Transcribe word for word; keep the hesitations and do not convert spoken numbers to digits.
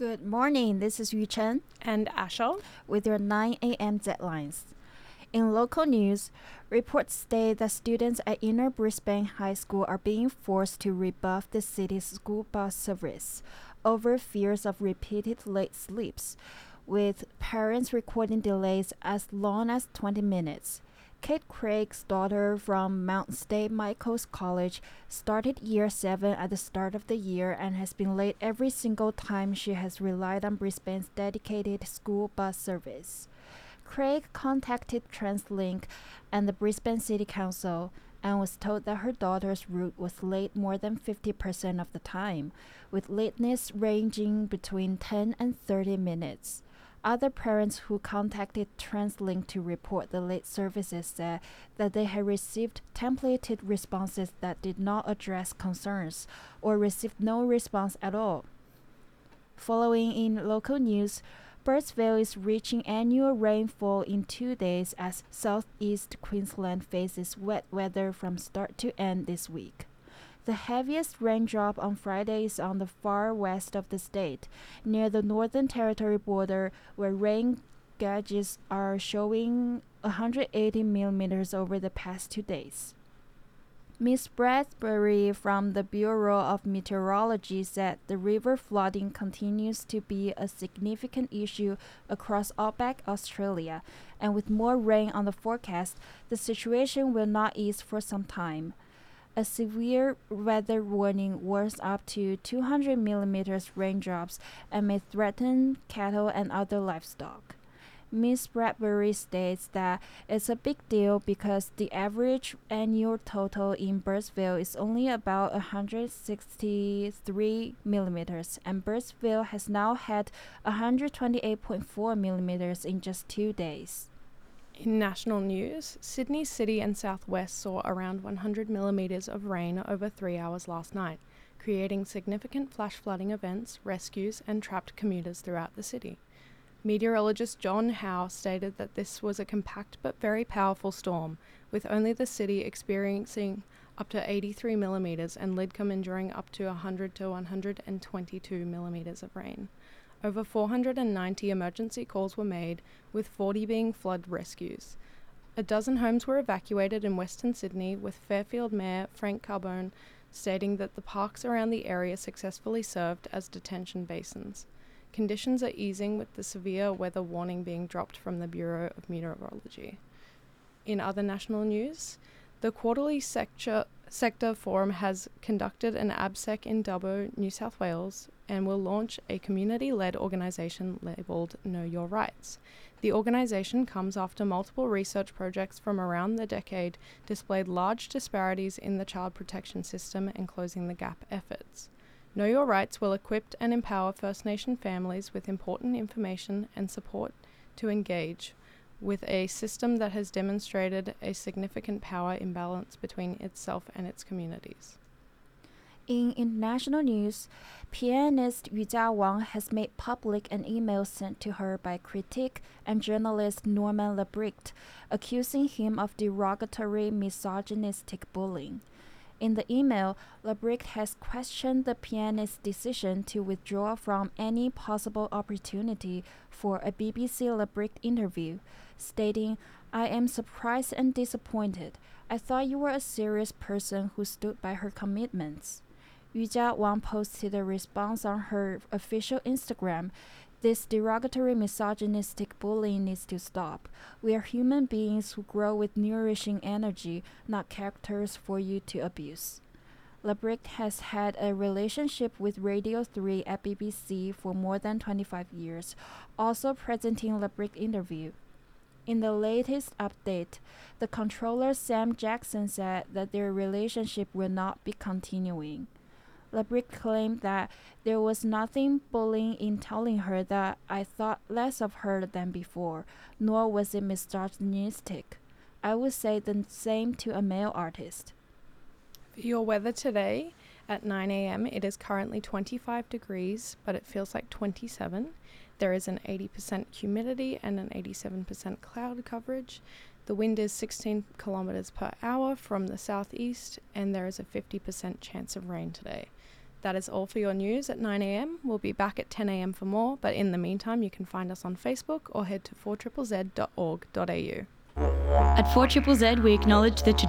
Good morning, this is Yu Chen and Asha with your nine a.m. deadlines. In local news, reports state that students at Inner Brisbane High School are being forced to rebuff the city's school bus service over fears of repeated late sleeps, with parents recording delays as long as twenty minutes. Kate Craig's daughter from Mount State Michael's College started year seven at the start of the year and has been late every single time she has relied on Brisbane's dedicated school bus service. Craig contacted TransLink and the Brisbane City Council and was told that her daughter's route was late more than fifty percent of the time, with lateness ranging between ten and thirty minutes. Other parents who contacted TransLink to report the late services said that they had received templated responses that did not address concerns or received no response at all. Following in local news, Birdsville is reaching annual rainfall in two days as southeast Queensland faces wet weather from start to end this week. The heaviest raindrop on Friday is on the far west of the state, near the Northern Territory border, where rain gauges are showing one hundred eighty millimeters over the past two days. Miss Bradbury from the Bureau of Meteorology said the river flooding continues to be a significant issue across outback Australia, and with more rain on the forecast, the situation will not ease for some time. A severe weather warning warns up to two hundred millimeters raindrops and may threaten cattle and other livestock. Miss Bradbury states that it's a big deal because the average annual total in Birdsville is only about one hundred sixty-three millimeters, and Birdsville has now had one hundred twenty-eight point four millimeters in just two days. In national news, Sydney City and South West saw around one hundred millimetres of rain over three hours last night, creating significant flash flooding events, rescues and trapped commuters throughout the city. Meteorologist John Howe stated that this was a compact but very powerful storm, with only the city experiencing up to eighty-three millimetres and Lidcombe enduring up to one hundred to one hundred twenty-two millimetres of rain. Over four hundred ninety emergency calls were made, with forty being flood rescues. A dozen homes were evacuated in Western Sydney, with Fairfield Mayor Frank Carbone stating that the parks around the area successfully served as detention basins. Conditions are easing, with the severe weather warning being dropped from the Bureau of Meteorology. In other national news, the quarterly sector, sector forum has conducted an ABSEC in Dubbo, New South Wales, and will launch a community-led organisation labelled Know Your Rights. The organisation comes after multiple research projects from around the decade displayed large disparities in the child protection system and closing the gap efforts. Know Your Rights will equip and empower First Nation families with important information and support to engage with a system that has demonstrated a significant power imbalance between itself and its communities. In international news, pianist Yu Jia Wang has made public an email sent to her by critic and journalist Norman Lebricht, accusing him of derogatory misogynistic bullying. In the email, Lebricht has questioned the pianist's decision to withdraw from any possible opportunity for a B B C Lebricht interview, stating, "I am surprised and disappointed. I thought you were a serious person who stood by her commitments." Yu Jia Wang posted a response on her official Instagram. "This derogatory misogynistic bullying needs to stop. We are human beings who grow with nourishing energy, not characters for you to abuse." Lebricht has had a relationship with Radio three at B B C for more than twenty-five years, also presenting Lebricht interview. In the latest update, the controller Sam Jackson said that their relationship will not be continuing. Lebricht claimed that there was nothing bullying in telling her that I thought less of her than before, nor was it misogynistic. I would say the same to a male artist. For your weather today, at nine a.m. it is currently twenty-five degrees, but it feels like twenty-seven. There is an eighty percent humidity and an eighty-seven percent cloud coverage. The wind is sixteen kilometers per hour from the southeast, and there is a fifty percent chance of rain today. That is all for your news at nine a m. We'll be back at ten a m for more, but in the meantime, you can find us on Facebook or head to four Z Z Z dot org dot a u. At four Z Z Z, we acknowledge the tradition